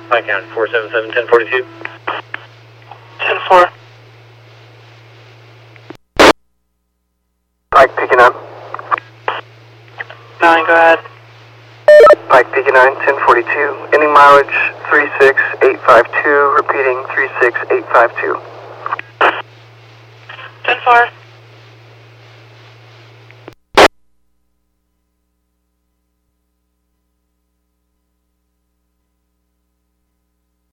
Pike County, 477, 1042. 10-4. Pike picking up. 9, go ahead. Pike picking 9, 1042. Ending mileage 36852. Repeating 36852. 10-4.